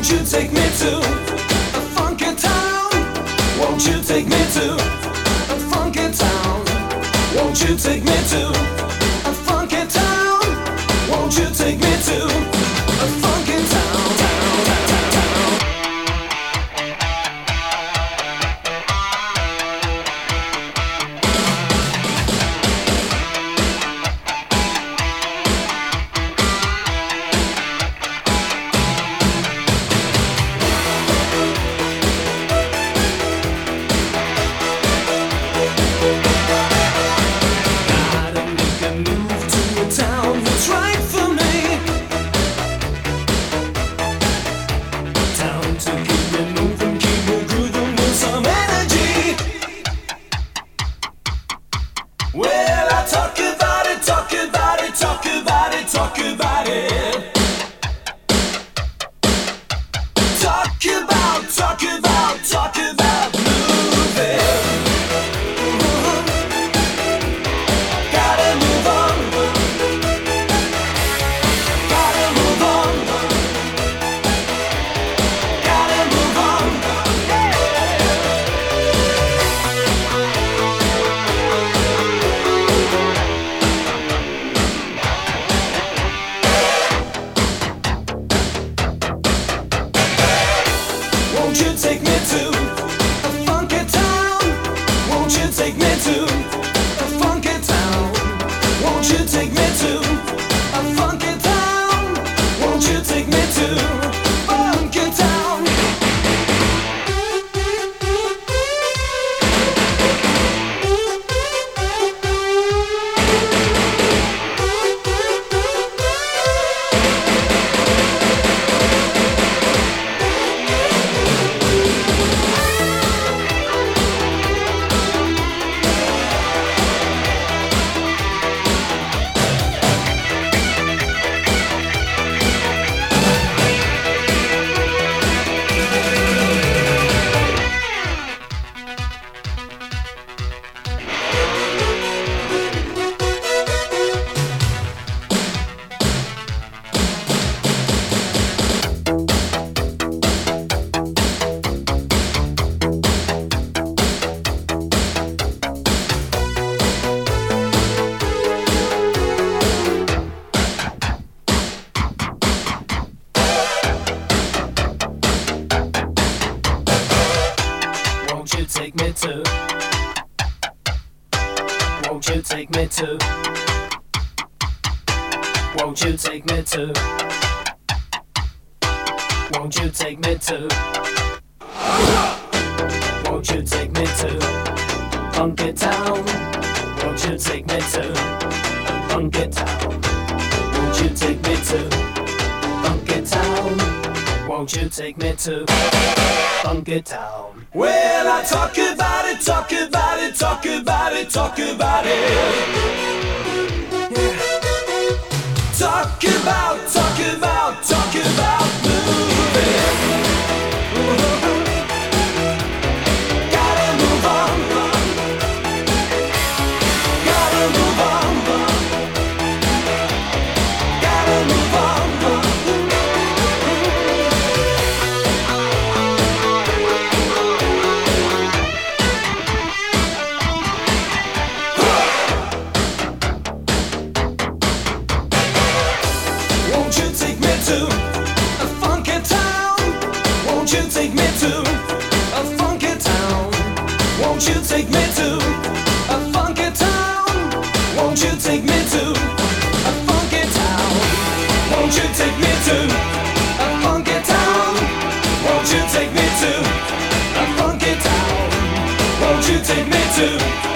you take me to a funky town? Won't you take me to a funky town? Won't you take me to a funky town? Won't you take me to a funky town? Won't you take me to a funky town? Won't you take me to a funky town? Won't you take me to a funky town? Won't you take me to funky town? Take me to, won't you take me to, won't you take me to, won't you take me to, won't you take me to funky town? Won't you take me to funky town? Won't you take me to funky town? Won't you take me to funky town? Well, I talk about it, talk about it, talk about it, talk about it. Yeah. Talk about moving. Gotta move on. Gotta move on. Gotta move on. Won't you take me to a funky town? Won't you take me to a funky town? Won't you take me to a funky town? Won't you take me to a funky town? Won't you take me to a funky town? Won't you take me to a funky town? Won't you take me to